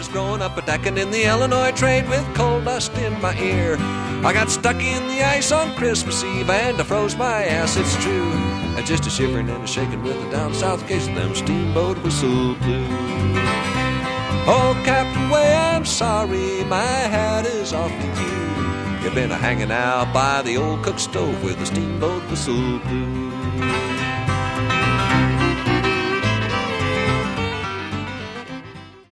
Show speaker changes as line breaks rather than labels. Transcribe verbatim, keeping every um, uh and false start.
was growing up a decking in the Illinois trade with coal dust in my ear. I got stuck in the ice on Christmas Eve and I froze my ass, it's true. And just a shivering and a shaking with the down south case of them steamboat whistle blew. Oh, Captain Way, I'm sorry, my hat is off to you. You've been a hanging out by the old cook stove with the steamboat whistle blew.